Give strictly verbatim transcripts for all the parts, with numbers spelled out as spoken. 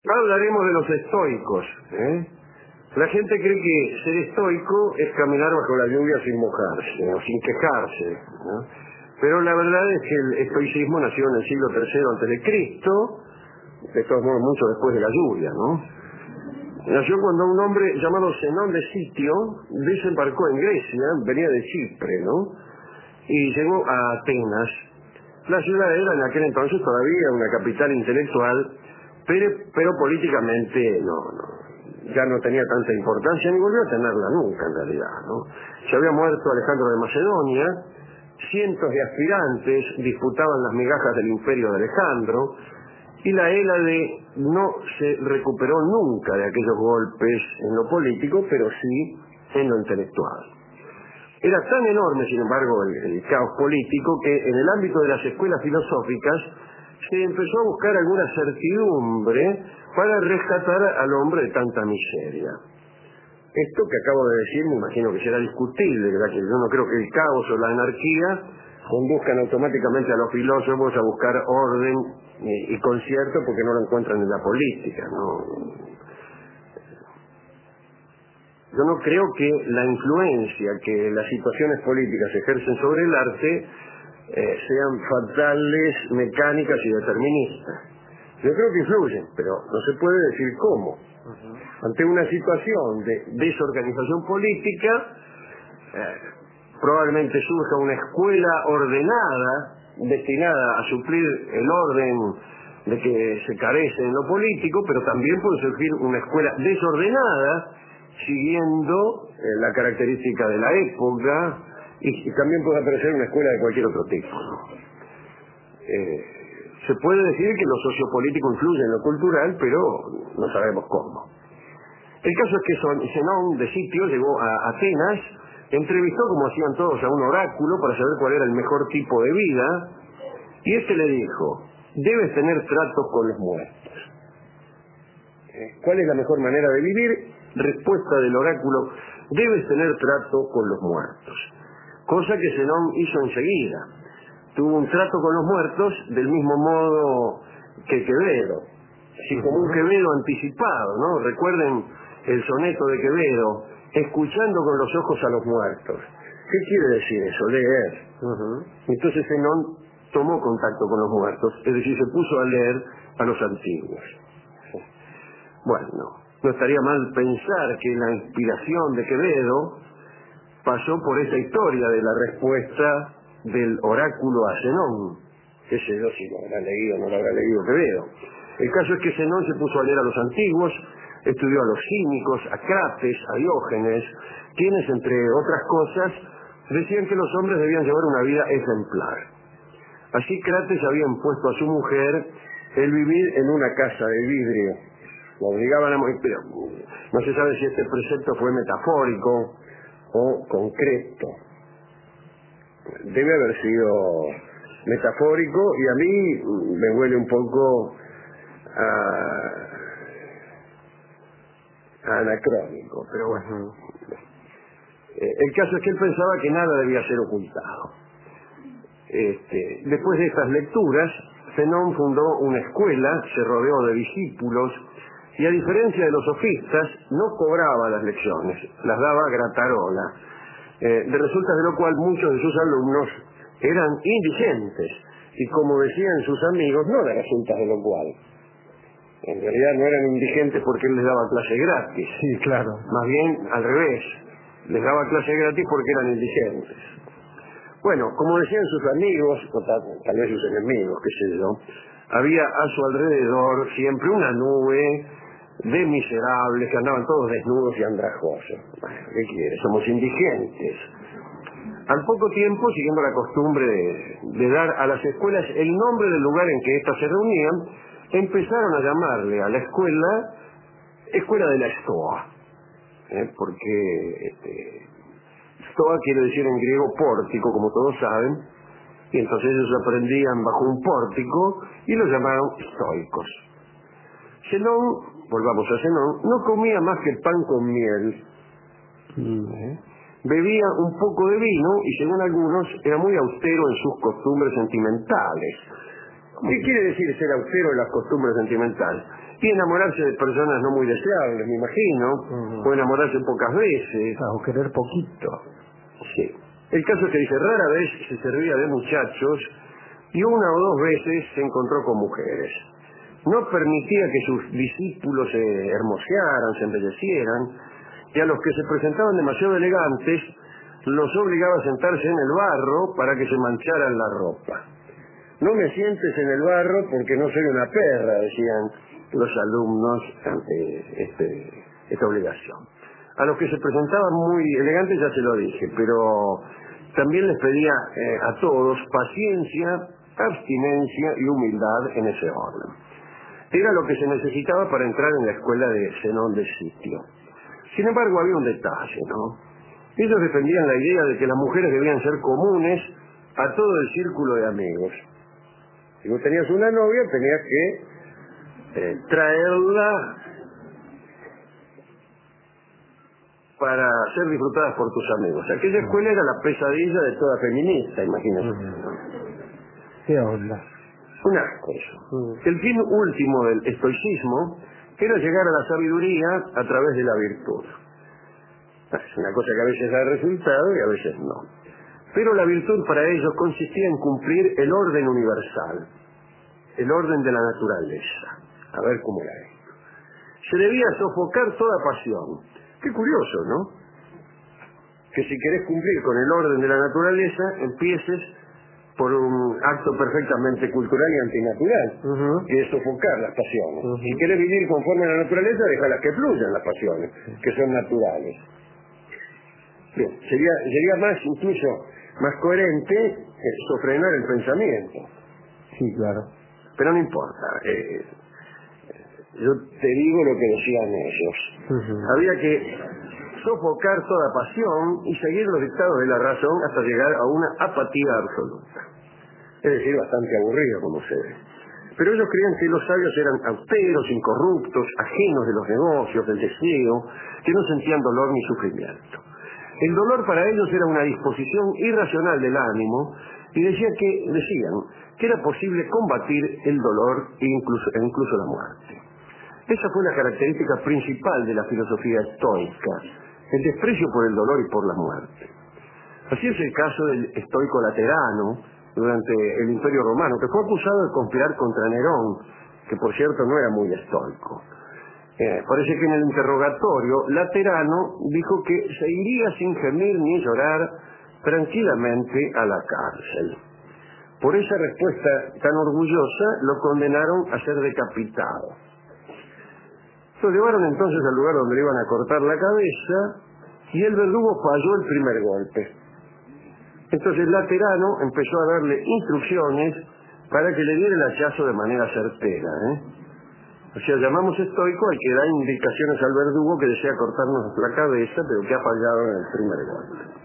Hablaremos de los estoicos, ¿eh? La gente cree que ser estoico es caminar bajo la lluvia sin mojarse, o sin quejarse, ¿no? Pero la verdad es que el estoicismo nació en el siglo tercero antes de Cristo, de todos modos mucho después de la lluvia, ¿no? Nació cuando un hombre llamado Zenón de Sitio desembarcó en Grecia, venía de Chipre, ¿no? Y llegó a Atenas. La ciudad era en aquel entonces todavía una capital intelectual, pero, pero políticamente no, no, ya no tenía tanta importancia, ni volvió a tenerla nunca en realidad, ¿no? Se había muerto Alejandro de Macedonia, cientos de aspirantes disputaban las migajas del imperio de Alejandro, y la Hélade no se recuperó nunca de aquellos golpes en lo político, pero sí en lo intelectual. Era tan enorme, sin embargo, el, el caos político, que en el ámbito de las escuelas filosóficas se empezó a buscar alguna certidumbre para rescatar al hombre de tanta miseria. Esto que acabo de decir me imagino que será discutible, ¿verdad? Que yo no creo que el caos o la anarquía conduzcan automáticamente a los filósofos a buscar orden y, y concierto porque no lo encuentran en la política, ¿no? Yo no creo que la influencia que las situaciones políticas ejercen sobre el arte eh, sean fatales, mecánicas y deterministas. Yo creo que influyen, pero no se puede decir cómo. Uh-huh. Ante una situación de desorganización política, eh, probablemente surja una escuela ordenada, destinada a suplir el orden de que se carece en lo político, pero también puede surgir una escuela desordenada, siguiendo eh, la característica de la época, y, y también puede aparecer una escuela de cualquier otro tipo, ¿no? Eh, se puede decir que lo sociopolítico influye en lo cultural, pero no sabemos cómo. El caso es que Zenón de Sitio llegó a Atenas, entrevistó, como hacían todos, a un oráculo para saber cuál era el mejor tipo de vida, y este le dijo: debes tener tratos con los muertos. ¿Cuál es la mejor manera de vivir? Respuesta del oráculo: debes tener trato con los muertos. Cosa que Zenón hizo enseguida. Tuvo un trato con los muertos del mismo modo que Quevedo. Así como un Quevedo anticipado, ¿no? Recuerden el soneto de Quevedo: escuchando con los ojos a los muertos. ¿Qué quiere decir eso? Leer. Uh-huh. Entonces Zenón tomó contacto con los muertos, es decir, se puso a leer a los antiguos. Bueno, no estaría mal pensar que la inspiración de Quevedo pasó por esa historia de la respuesta del oráculo a Zenón. Qué sé yo si lo habrá leído o no lo habrá leído Quevedo. El caso es que Zenón se puso a leer a los antiguos, estudió a los cínicos, a Crates, a Diógenes, quienes, entre otras cosas, decían que los hombres debían llevar una vida ejemplar. Así Crates había impuesto a su mujer el vivir en una casa de vidrio. Lo obligaban a morir, pero no se sabe si este precepto fue metafórico o concreto. Debe haber sido metafórico, y a mí me huele un poco a, a anacrónico, pero bueno. El caso es que él pensaba que nada debía ser ocultado. Este, después de estas lecturas, Zenón fundó una escuela, se rodeó de discípulos, y a diferencia de los sofistas, no cobraba las lecciones, las daba gratarola. Eh, de resultas de lo cual muchos de sus alumnos eran indigentes, y como decían sus amigos, no de resultas de lo cual. En realidad no eran indigentes porque él les daba clase gratis. Sí, claro. Más bien al revés, les daba clase gratis porque eran indigentes. Bueno, como decían sus amigos, o tal, tal vez sus enemigos, qué sé yo, había a su alrededor siempre una nube de miserables que andaban todos desnudos y andrajosos. ¿Qué quiere? Somos indigentes. Al poco tiempo, siguiendo la costumbre de, de dar a las escuelas el nombre del lugar en que éstas se reunían, empezaron a llamarle a la escuela Escuela de la Stoa, ¿eh? porque este, Stoa quiere decir en griego pórtico, como todos saben, y entonces ellos aprendían bajo un pórtico y lo llamaron estoicos. Zenón, volvamos a Zenón, no comía más que pan con miel. ¿Eh? Bebía un poco de vino y, según algunos, era muy austero en sus costumbres sentimentales. ¿Qué quiere decir ser austero en las costumbres sentimentales? Y enamorarse de personas no muy deseables, me imagino, uh-huh. o enamorarse pocas veces. O querer poquito. Sí. El caso es que dice, rara vez se servía de muchachos y una o dos veces se encontró con mujeres. No permitía que sus discípulos se hermosearan, se embellecieran, y a los que se presentaban demasiado elegantes los obligaba a sentarse en el barro para que se mancharan la ropa. No me sientes en el barro porque no soy una perra, decían los alumnos ante este, esta obligación. A los que se presentaban muy elegantes ya se lo dije, pero también les pedía eh, a todos paciencia, abstinencia y humildad en ese orden. Era lo que se necesitaba para entrar en la escuela de Zenón de Sitio. Sin embargo, había un detalle, ¿no? Ellos defendían la idea de que las mujeres debían ser comunes a todo el círculo de amigos. Si vos tenías una novia, tenías que eh, traerla para ser disfrutadas por tus amigos. Aquella escuela era la pesadilla de toda feminista, imagínate. ¿Qué onda? Un asco eso. El fin último del estoicismo era llegar a la sabiduría a través de la virtud. Es una cosa que a veces da resultado y a veces no. Pero la virtud para ellos consistía en cumplir el orden universal, el orden de la naturaleza. A ver cómo era esto. Se debía sofocar toda pasión. Qué curioso, ¿no? Que si querés cumplir con el orden de la naturaleza, empieces por un acto perfectamente cultural y antinatural, uh-huh. que es sofocar las pasiones. Uh-huh. Si querés vivir conforme a la naturaleza, déjalas que fluyan las pasiones, que son naturales. Bien, sería, sería más, incluso, más coherente eh, sofrenar el pensamiento. Sí, claro. Pero no importa. Eh, yo te digo lo que decían ellos. Uh-huh. Había que sofocar toda pasión y seguir los dictados de la razón hasta llegar a una apatía absoluta. Es decir, bastante aburrido, como se ve. Pero ellos creían que los sabios eran austeros, incorruptos, ajenos de los negocios, del deseo, que no sentían dolor ni sufrimiento. El dolor para ellos era una disposición irracional del ánimo y decían que, decían que era posible combatir el dolor e incluso, e incluso la muerte. Esa fue la característica principal de la filosofía estoica, el desprecio por el dolor y por la muerte. Así es el caso del estoico Laterano durante el Imperio Romano, que fue acusado de conspirar contra Nerón, que por cierto no era muy estoico. Eh, parece que en el interrogatorio Laterano dijo que se iría sin gemir ni llorar tranquilamente a la cárcel. Por esa respuesta tan orgullosa lo condenaron a ser decapitado. Lo llevaron entonces al lugar donde le iban a cortar la cabeza y el verdugo falló el primer golpe. Entonces Laterano empezó a darle instrucciones para que le diera el hachazo de manera certera, ¿eh? O sea, llamamos estoico al que da indicaciones al verdugo que desea cortarnos la cabeza, pero que ha fallado en el primer golpe.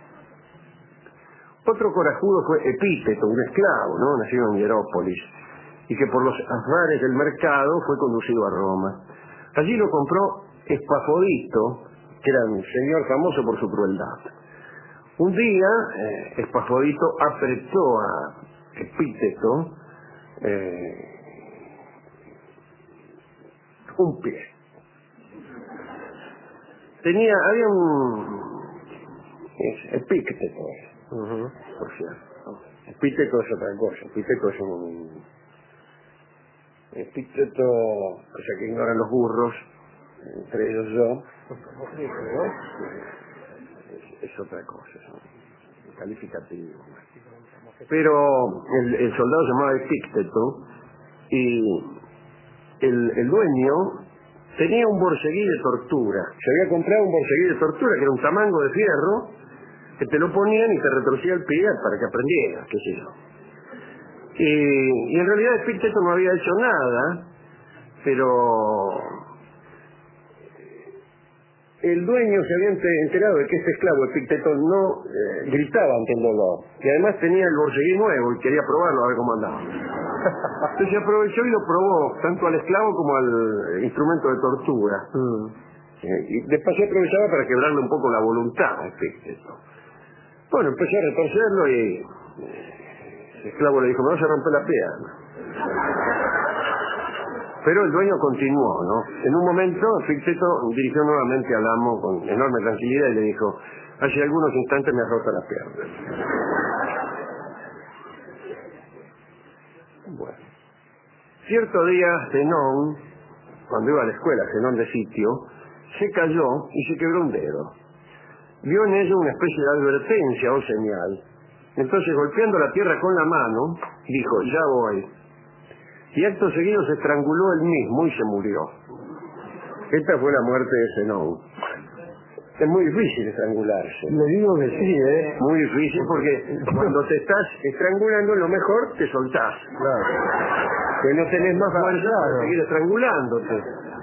Otro corajudo fue Epíteto, un esclavo, ¿no? Nacido en Hierópolis, y que por los azares del mercado fue conducido a Roma. Allí lo compró Espafodito, que era un señor famoso por su crueldad. Un día, eh, Espafodito apretó a Epíteto eh, un pie. Tenía, había un... Es, Epíteto, uh-huh. por cierto. Epíteto es otra cosa. Epíteto es un... Epíteto, cosa que ignoran los burros, entre ellos yo, es, es otra cosa, es un calificativo. Pero el, el soldado se llamaba Epícteto y el, el dueño tenía un borceguí de tortura. Se había comprado un borceguí de tortura, que era un tamango de fierro, que te lo ponían y te retorcía el pie para que aprendieras, qué sé yo. Y, y en realidad Epícteto no había hecho nada, pero el dueño se había enterado de que este esclavo Epícteto no eh, gritaba ante el dolor, y además tenía el borceguí nuevo y quería probarlo a ver cómo andaba. Entonces aprovechó y lo probó tanto al esclavo como al instrumento de tortura. Mm. Eh, y después aprovechaba para quebrarle un poco la voluntad a Epícteto. Bueno, empezó a retorcerlo y el esclavo le dijo: me vas a romper la pierna. Pero el dueño continuó, ¿no? En un momento, Epicteto dirigió nuevamente al amo con enorme tranquilidad y le dijo: hace algunos instantes me has roto las piernas. Bueno. Cierto día, Zenón, cuando iba a la escuela, Zenón de Sitio, se cayó y se quebró un dedo. Vio en ello una especie de advertencia o señal. Entonces, golpeando la tierra con la mano, dijo: ya voy. Y acto seguido se estranguló él mismo y se murió. Esta fue la muerte de Zenón. Es muy difícil estrangularse. Le digo que sí, ¿eh? Muy difícil porque cuando te estás estrangulando, lo mejor te soltás. Claro. Que no tenés más fuerza Claro. para seguir estrangulándote.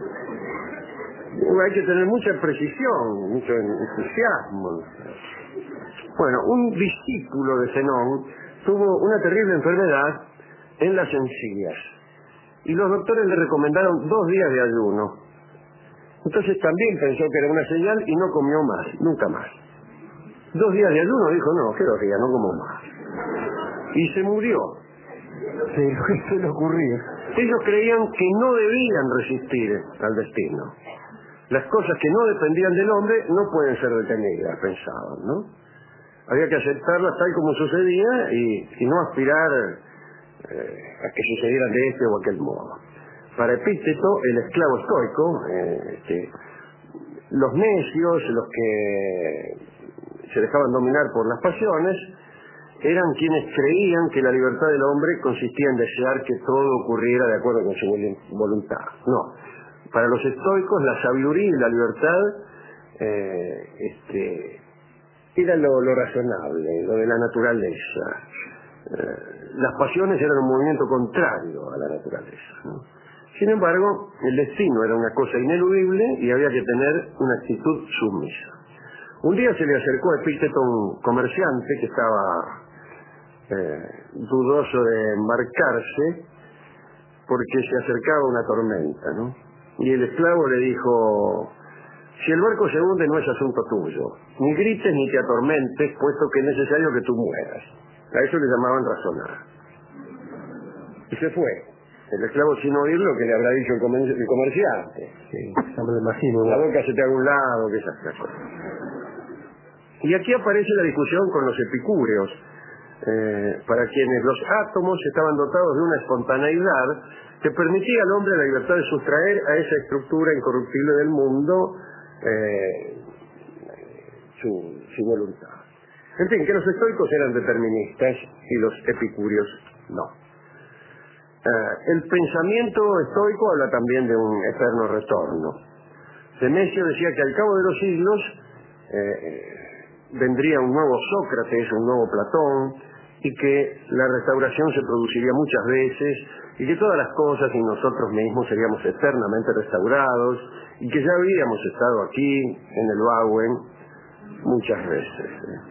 Hay que tener mucha precisión, mucho entusiasmo. Bueno, un discípulo de Zenón tuvo una terrible enfermedad en las encías y los doctores le recomendaron dos días de ayuno. Entonces también pensó que era una señal y no comió más, nunca más. Dos días de ayuno, dijo: no, ¿qué dos días? No como más. Y se murió. Sí, se le ocurría. Ellos creían que no debían resistir al destino. Las cosas que no dependían del hombre no pueden ser detenidas, pensaban, ¿no? Había que aceptarlas tal como sucedía y, y no aspirar eh, a que sucedieran de este o aquel modo. Para Epicteto, el esclavo estoico, eh, este, los necios, los que se dejaban dominar por las pasiones, eran quienes creían que la libertad del hombre consistía en desear que todo ocurriera de acuerdo con su voluntad. No. Para los estoicos, la sabiduría y la libertad eh, este, era lo, lo razonable, lo de la naturaleza. Eh, las pasiones eran un movimiento contrario a la naturaleza, ¿no? Sin embargo, el destino era una cosa ineludible y había que tener una actitud sumisa. Un día se le acercó a Epicteto un comerciante que estaba eh, dudoso de embarcarse porque se acercaba una tormenta, ¿no? Y el esclavo le dijo: si el barco se hunde no es asunto tuyo, ni grites ni te atormentes, puesto que es necesario que tú mueras. A eso le llamaban razonar. Y se fue. El esclavo, sin oír lo que le habrá dicho el, comer el comerciante. Sí, ya me lo imagino. La boca se te haga un lado, que esas cosas. Y aquí aparece la discusión con los epicúreos, eh, para quienes los átomos estaban dotados de una espontaneidad que permitía al hombre la libertad de sustraer a esa estructura incorruptible del mundo eh, su, su voluntad. En fin, que los estoicos eran deterministas y los epicúreos no. Uh, el pensamiento estoico habla también de un eterno retorno. Nemesio decía que al cabo de los siglos eh, vendría un nuevo Sócrates, un nuevo Platón, y que la restauración se produciría muchas veces, y que todas las cosas y nosotros mismos seríamos eternamente restaurados, y que ya habíamos estado aquí, en el Bauen, muchas veces.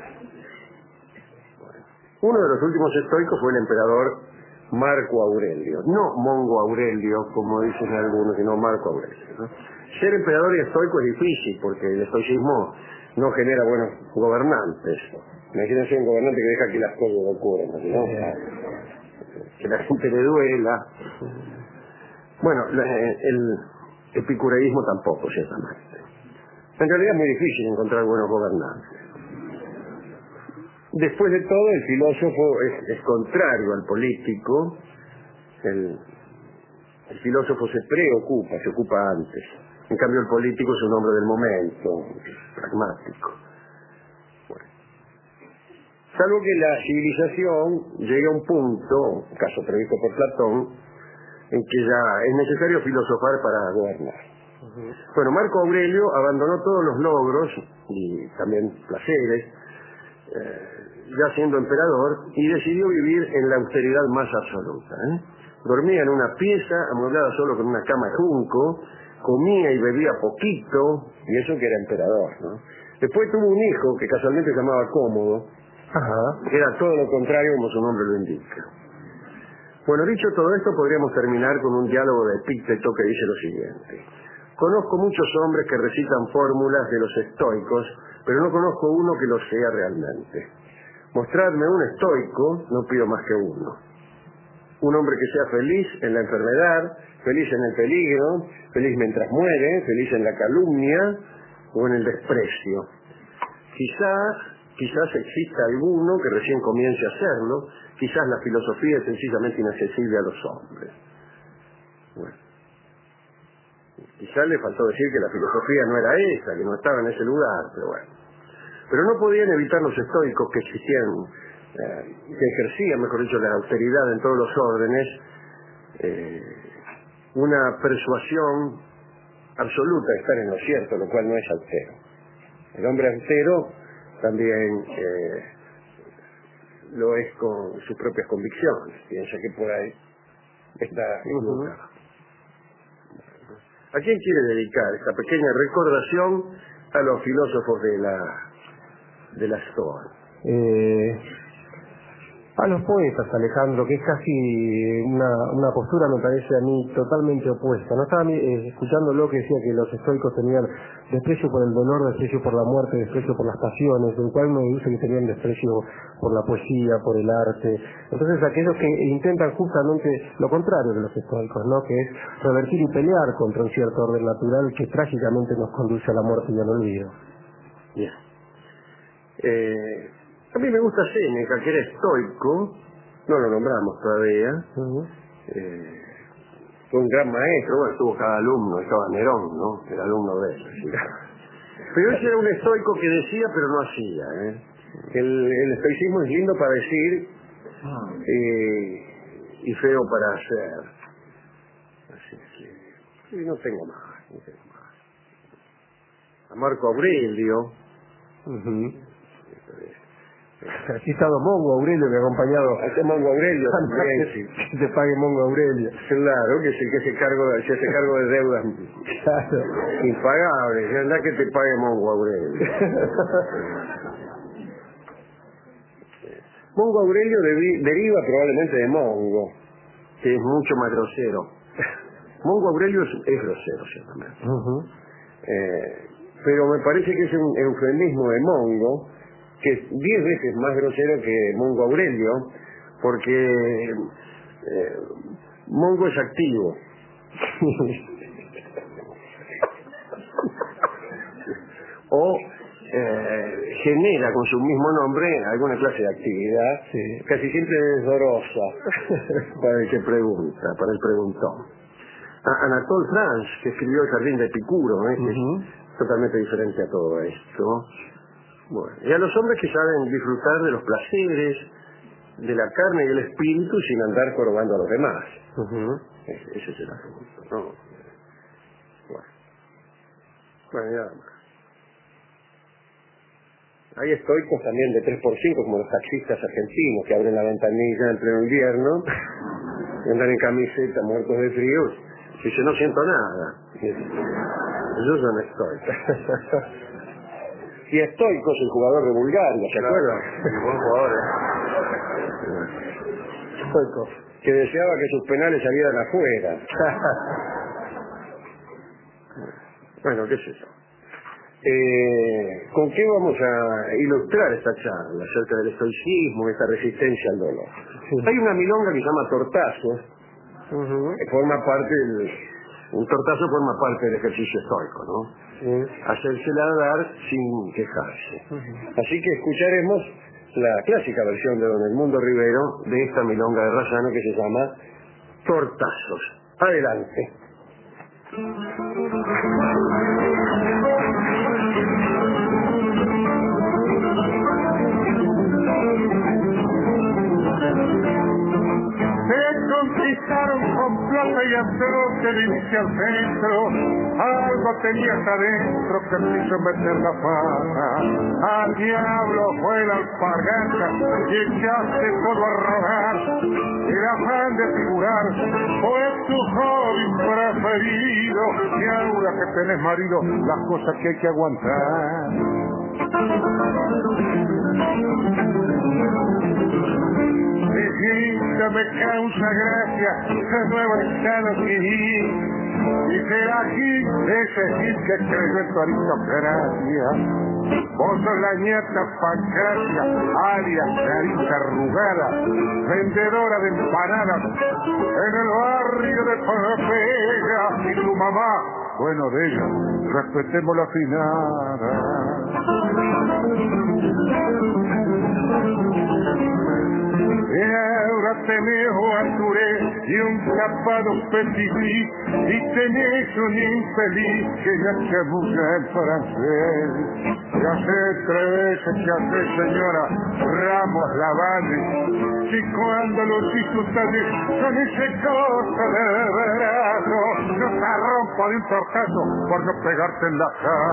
Bueno. Uno de los últimos estoicos fue el emperador Marco Aurelio, no Mongo Aurelio, como dicen algunos, sino Marco Aurelio, ¿no? Ser emperador y estoico es difícil, porque el estoicismo no genera buenos gobernantes. Imagínense un gobernante que deja que las cosas ocurran, ¿no? Que la gente le duela. Bueno, el epicureísmo tampoco, ciertamente. En realidad es muy difícil encontrar buenos gobernantes. Después de todo, el filósofo es, es contrario al político. El, el filósofo se preocupa, se ocupa antes. En cambio, el político es un hombre del momento, pragmático. Bueno. Salvo que la civilización llegue a un punto, caso previsto por Platón, en que ya es necesario filosofar para gobernar. Uh-huh. Bueno, Marco Aurelio abandonó todos los logros y también placeres, eh, ya siendo emperador, y decidió vivir en la austeridad más absoluta, ¿eh? Dormía en una pieza amueblada solo con una cama de junco, comía y bebía poquito, y eso que era emperador, ¿no? Después tuvo un hijo que casualmente se llamaba Cómodo, Ajá. que era todo lo contrario como su nombre lo indica. Bueno, dicho todo esto, podríamos terminar con un diálogo de Epicteto que dice lo siguiente: conozco muchos hombres que recitan fórmulas de los estoicos, pero no conozco uno que lo sea realmente. Mostradme un estoico, no pido más que uno. un hombre que sea feliz en la enfermedad, feliz en el peligro, feliz mientras muere, feliz en la calumnia o en el desprecio. Quizás, quizás exista alguno que recién comience a hacerlo, quizás la filosofía es sencillamente inaccesible a los hombres. Bueno. Quizás le faltó decir que la filosofía no era esa, que no estaba en ese lugar, pero bueno. Pero no podían evitar los estoicos que existían, eh, que ejercían, mejor dicho, la austeridad en todos los órdenes, eh, una persuasión absoluta de estar en lo cierto, lo cual no es austero. El hombre austero también eh, lo es con sus propias convicciones, piensa que por ahí está equivocado. ¿A quién quiere dedicar esta pequeña recordación a los filósofos de la de la Stoa? Eh, a los poetas, Alejandro, que es casi una, una postura, me parece a mí, totalmente opuesta. No estaba eh, escuchando lo que decía que los estoicos tenían desprecio por el dolor, desprecio por la muerte, desprecio por las pasiones, del cual me dice que tenían desprecio por la poesía, por el arte. Entonces aquellos que intentan justamente lo contrario de los estoicos, ¿no? Que es revertir y pelear contra un cierto orden natural que trágicamente nos conduce a la muerte y al olvido. Bien. Eh, a mí me gusta Séneca, que era estoico, no lo nombramos todavía. Uh-huh. eh, fue un gran maestro, bueno, tuvo cada alumno, estaba Nerón, ¿no? El alumno de él. ¿Sí? Pero ese era un estoico que decía, pero no hacía. ¿eh? El, el estoicismo es lindo para decir eh, y feo para hacer. Así que sí, no tengo más, no tengo más. A Marco Aurelio. Uh-huh. Aquí está Don Mongo Aurelio, que ha acompañado. Aquí está Mongo Aurelio también, sí. Que se pague Mongo Aurelio. Claro, que es el que se cargo, se hace cargo de deudas claro. impagables. Y anda que te pague Mongo Aurelio. Mongo Aurelio debi, deriva probablemente de Mongo, que es mucho más grosero. Mongo Aurelio es, es grosero, ciertamente. Uh-huh. eh, pero me parece que es un eufemismo de Mongo, que es diez veces más grosero que Mongo Aurelio, porque eh, Mongo es activo. o eh, genera con su mismo nombre alguna clase de actividad, sí. Casi siempre desdorosa para el que pregunta, para el preguntón. A Anatole France, que escribió El jardín de Epicuro, ¿eh? Uh-huh. Es totalmente diferente a todo esto. Bueno, y a los hombres que saben disfrutar de los placeres de la carne y el espíritu sin andar jorobando a los demás. Uh-huh. Ese, ese es el asunto, ¿no? Bueno, bueno, nada más. Hay estoicos también de tres por cinco, como los taxistas argentinos, que abren la ventanilla en pleno invierno, y andan en camiseta, muertos de frío, y dice, no siento nada. Ellos son estoicos. Y Estoicos, el jugador de Bulgaria, ¿se acuerdan? Buen jugador, ¿eh? Estoicos. Que deseaba que sus penales salieran afuera. Bueno, ¿qué es eso? Eh, ¿Con qué vamos a ilustrar esta charla acerca del estoicismo, esta resistencia al dolor? Sí. Hay una milonga que se llama Tortazos, uh-huh. que forma parte del... Un tortazo forma parte del ejercicio estoico, ¿no? Sí. Hacérsela dar sin quejarse. Uh-huh. Así que escucharemos la clásica versión de don Edmundo Rivero de esta milonga de Razzano que se llama Tortazos. Adelante. Conquistaron con plata y acero que dirige al centro. Algo tenías adentro que te hizo meter la pata. Al diablo fue la alpargata y echaste todo a rodar. El afán de figurar fue tu hobby preferido. Y ahora que tenés marido, las cosas que hay que aguantar. Dijiste me causa gracia ese nuevo estado civil. Y será aquí ese Gil que creyó en tu aristocracia. Vos sos la nieta Pacacia, alias Carita Arrugada, vendedora de empanadas en el barrio de Pompeya. Y tu mamá, bueno de ella, respetemos la finada. Y ahora tenés Guaturé y un tapado petití, y tenés un infeliz que ya chamulla el francés. Ya sé tres veces que hace, señora Ramos Lavalle, si cuando los disfrutales son ese cosa de verano, yo te rompo de un tortazo por no pegarte en la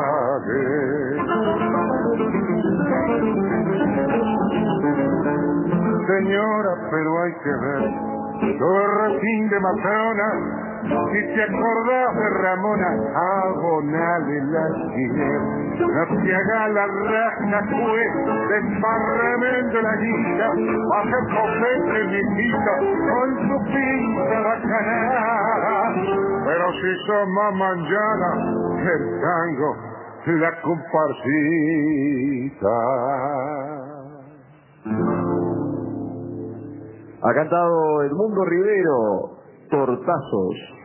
calle. Señora, pero hay que ver todo el refín de Matrona. Si te acordás de Ramona, abonale la alquiler. No te haga la raja, pues, desparramendo la guita, baja el cofete, mijita, con tu pinta bacanada. Pero si sos más manjana, el tango, la comparsita. Ha cantado Edmundo Rivero, Tortazos.